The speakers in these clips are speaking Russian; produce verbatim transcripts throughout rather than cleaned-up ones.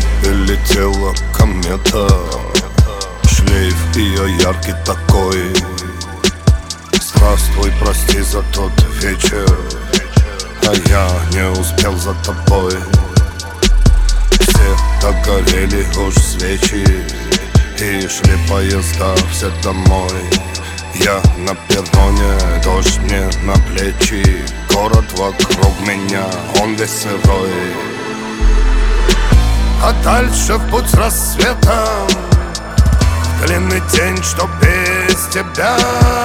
небе летела комета, шлейф ее яркий такой. Здравствуй, прости за тот вечер, а я не успел за тобой. Все догорели уж свечи, и шли поезда все домой. Я на перроне, дождь мне на плечи, город вокруг меня, он весь сырой. А дальше в путь с рассветом, длинный день, что без тебя.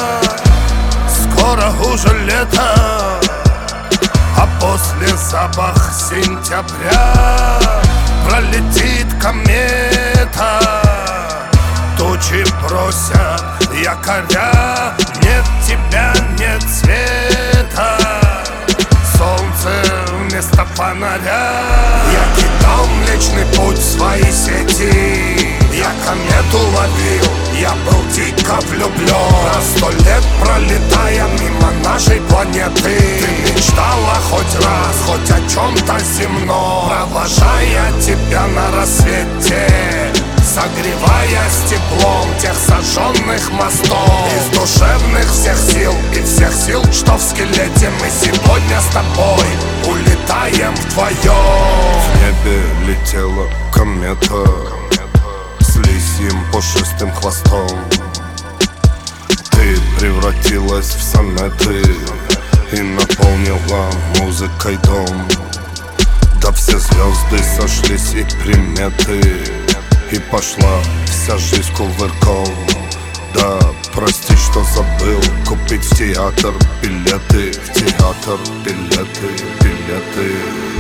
Скоро уже лето, а после запах сентября. Пролетит комета, тучи бросят якоря. Нет тебя, нет света, солнце вместо фонаря. Я кидал Млечный Путь в свои сети, я комету ловил, я был дико влюблен. На сто лет пролетая мимо нашей планеты, ты мечтала хоть раз, хоть о чем-то земном. Провожая тебя на рассвете, согреваясь теплом тех сожженных мостов. Из душевных всех сил и всех сил, что в скелете, мы сегодня с тобой улетаем вдвоем. В небе летела комета с лисьим пушистым хвостом. Ты превратилась в сонеты и наполнила музыкой дом. Да все звезды сошлись и приметы, и пошла вся жизнь кувырком. Да, прости, что забыл купить в театр билеты, в театр билеты, билеты.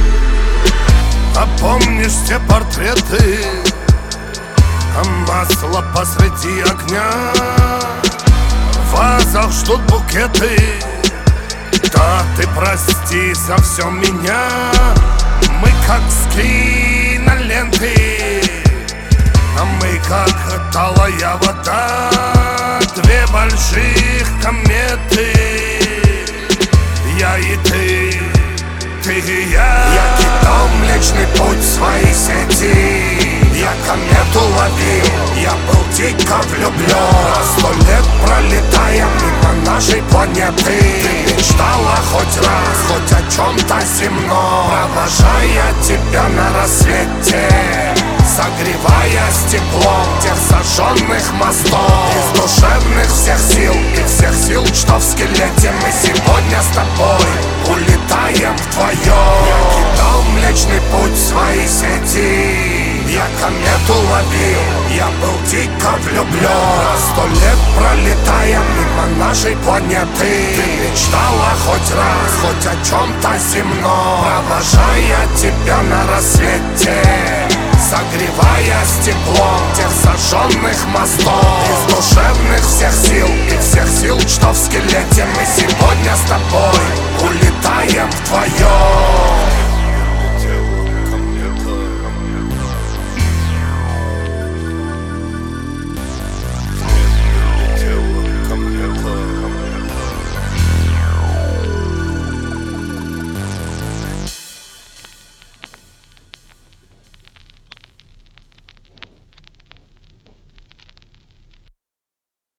А помнишь те портреты, а масло посреди огня? В вазах ждут букеты. Да, ты прости за все меня. Мы как с киноленты, а мы как талая вода, две больших кометы. Я и ты, ты и я. Я кидал Млечный Путь в свои сети, я комету ловил, я был дико влюблен. На сто лет пролетая мимо нашей планеты, ты мечтала хоть раз, хоть о чем-то земном. Провожая тебя на рассвете, согреваясь теплом тех сожженных мостов. Из душевных всех сил и всех сил, что в скелете, мы сегодня с тобой улетаем вдвоем. Я кидал Млечный Путь в свои сети, я комету ловил, я был дико влюблен. На сто лет пролетая мимо нашей планеты, ты мечтала хоть раз, хоть о чем-то земном. Провожая тебя на рассвете, согреваясь теплом тех сожженных мостов. Из душевных всех сил и всех сил, что в скелете, мы сегодня с тобой улетаем вдвоем.